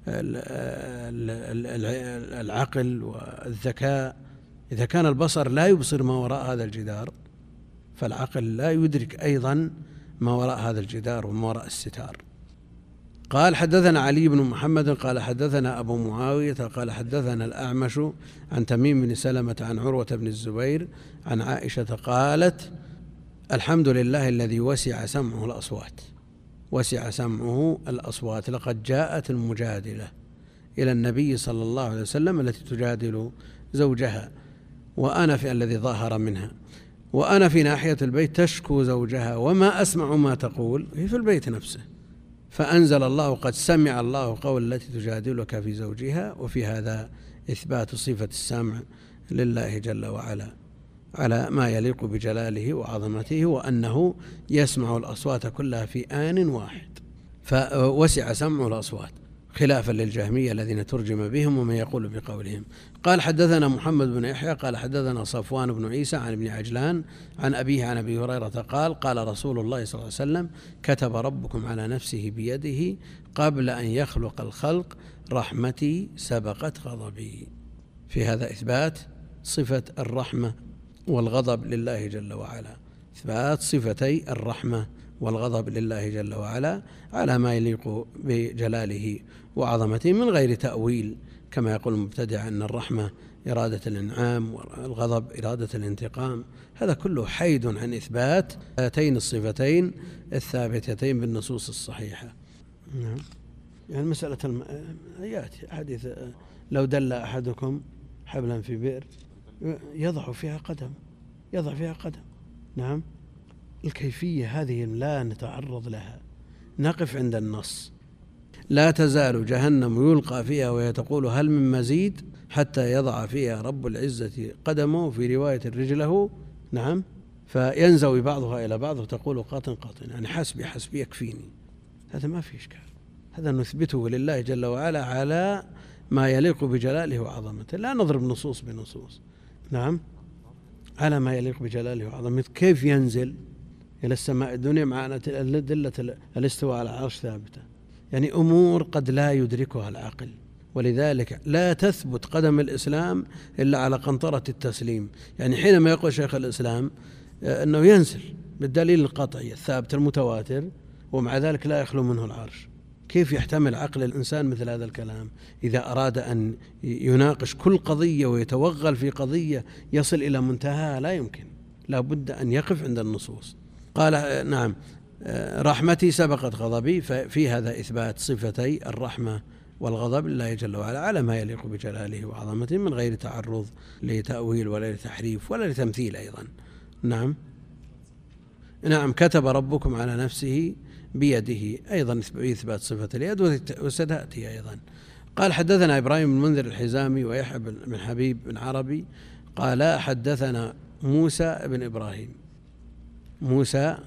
العقل والذكاء. إذا كان البصر لا يبصر ما وراء هذا الجدار، فالعقل لا يدرك أيضا ما وراء هذا الجدار وما وراء الستار. قال حدثنا علي بن محمد قال حدثنا أبو معاوية قال حدثنا الأعمش عن تميم بن سلمة عن عروة بن الزبير عن عائشة قالت الحمد لله الذي وسع سمعه الأصوات. لقد جاءت المجادلة إلى النبي صلى الله عليه وسلم التي تجادل زوجها وأنا في الذي ظاهر منها، وأنا في ناحية البيت تشكو زوجها وما أسمع ما تقول، هي في البيت نفسه. فأنزل الله قد سمع الله قول التي تجادلك في زوجها. وفي هذا إثبات صفة السمع لله جل وعلا على ما يليق بجلاله وعظمته، وأنه يسمع الأصوات كلها في آن واحد، فوسع سمع الأصوات، خلافا للجهمية الذين ترجم بهم ومن يقول بقولهم. قال حدثنا محمد بن يحيى قال حدثنا صفوان بن عيسى عن ابن عجلان عن أبيه عن أبي هريرة قال رسول الله صلى الله عليه وسلم كتب ربكم على نفسه بيده قبل أن يخلق الخلق رحمتي سبقت غضبي. في هذا إثبات صفة الرحمة والغضب لله جل وعلا، إثبات صفتي الرحمة والغضب لله جل وعلا على ما يليق بجلاله وعظمته من غير تأويل، كما يقول المبتدع أن الرحمة إرادة الإنعام والغضب إرادة الانتقام. هذا كله حيد عن إثبات هاتين الصفتين الثابتتين بالنصوص الصحيحة. يعني مسألة يأتي حديث لو دل أحدكم حبلا في بئر يضع فيها قدم. نعم، الكيفية هذه لا نتعرض لها، نقف عند النص. لا تزال جهنم يلقى فيها وهي تقول هل من مزيد حتى يضع فيها رب العزة قدمه، في رواية رجله، نعم، فينزوي بعضها إلى بعض وتقول قاطن يعني حسبي يكفيني. هذا ما في إشكال، هذا نثبته لله جل وعلا على ما يليق بجلاله وعظمته، لا نضرب نصوص بنصوص. نعم، على ما يليق بجلاله وعظمته. كيف ينزل إلى السماء الدنيا مع أدلة الاستواء على العرش ثابتة؟ يعني أمور قد لا يدركها العقل، ولذلك لا تثبت قدم الإسلام إلا على قنطرة التسليم. يعني حينما يقول شيخ الإسلام أنه ينزل بالدليل القطعي الثابت المتواتر ومع ذلك لا يخلو منه العرش، كيف يحتمل عقل الإنسان مثل هذا الكلام؟ إذا أراد أن يناقش كل قضية ويتوغل في قضية يصل إلى منتهى لا يمكن، لا بد أن يقف عند النصوص. قال نعم رحمتي سبقت غضبي، ففي هذا إثبات صفتي الرحمة والغضب لله جل وعلا على ما يليق بجلاله وعظمته من غير تعرض لتأويل ولا لتحريف ولا لتمثيل أيضا. نعم كتب ربكم على نفسه بيده، أيضا إثبات صفة اليد وستأتي أيضا. قال حدثنا إبراهيم بن منذر الحزامي ويحيى بن حبيب بن عربي قال حدثنا موسى بن إبراهيم، موسى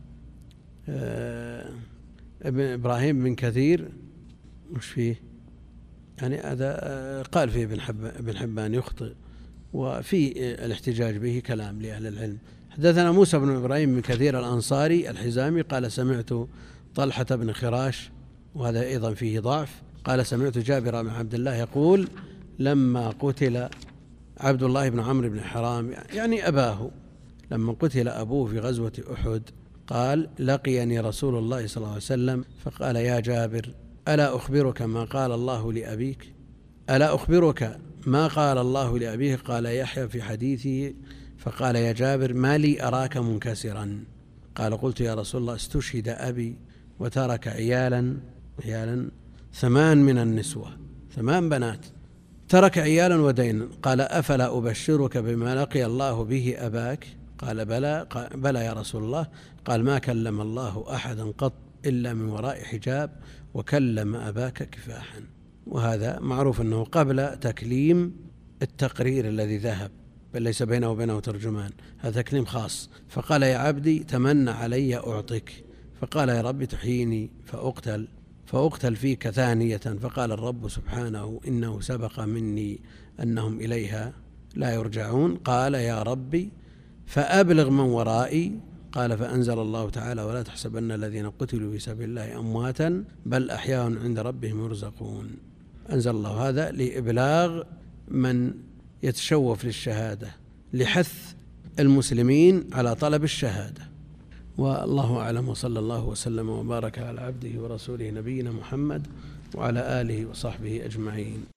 ابن إبراهيم بن كثير مش فيه يعني هذا قال فيه ابن حبان يخطئ، وفي الاحتجاج به كلام لأهل العلم. حدثنا موسى بن إبراهيم بن كثير الأنصاري الحزامي قال سمعت طلحة بن خراش وهذا أيضا فيه ضعف قال سمعت جابر بن عبد الله يقول لما قتل عبد الله بن عمرو بن حرام يعني أباه، لما قتل أبوه في غزوة أحد قال لقيني رسول الله صلى الله عليه وسلم فقال يا جابر ألا أخبرك ما قال الله لأبيك؟ ألا أخبرك ما قال الله لأبيه؟ قال يحيى في حديثه فقال يا جابر ما لي أراك منكسرا؟ قال قلت يا رسول الله استشهد أبي وترك عيالا 8 من النسوة 8 بنات، ترك عيالا ودينا. قال أفلا أبشرك بما لقي الله به أباك؟ قال بلى يا رسول الله. قال ما كلم الله أحدا قط إلا من وراء حجاب وكلم أباك كفاحا. وهذا معروف أنه قبل تكليم التقرير الذي ذهب، بل ليس بينه وبينه ترجمان، هذا تكليم خاص. فقال يا عبدي تمنى علي أعطيك، فقال يا رب تحييني فأقتل فيك ثانية. فقال الرب سبحانه إنه سبق مني أنهم إليها لا يرجعون. قال يا ربي فأبلغ من ورائي. قال فأنزل الله تعالى ولا تحسبن الذين قتلوا في سبيل الله أمواتا بل أحياء عند ربهم يرزقون. أنزل الله هذا لإبلاغ من يتشوف للشهادة، لحث المسلمين على طلب الشهادة. والله أعلم، وصلى الله وسلم وبارك على عبده ورسوله نبينا محمد وعلى آله وصحبه أجمعين.